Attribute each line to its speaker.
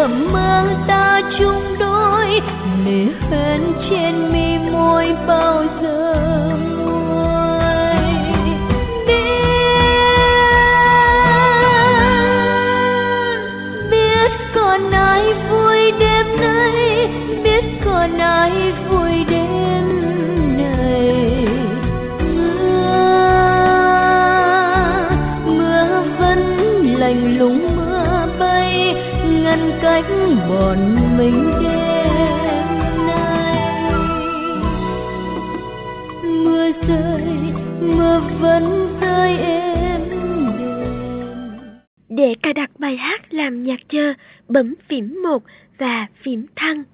Speaker 1: ước mơ ta chung đôi, lệ hoen trên mi môi bao giờ nguôi. Biết còn ai vui đêm nay, biết còn ai vui đêm này. Mưa vẫn lạnh lùng, mưa bay ngăn cách bọn mình đêm nay. Mưa rơi, mưa vẫn rơi êm đềm.
Speaker 2: Để cài đặt bài hát làm nhạc chờ, bấm phím 1 và phím thăng.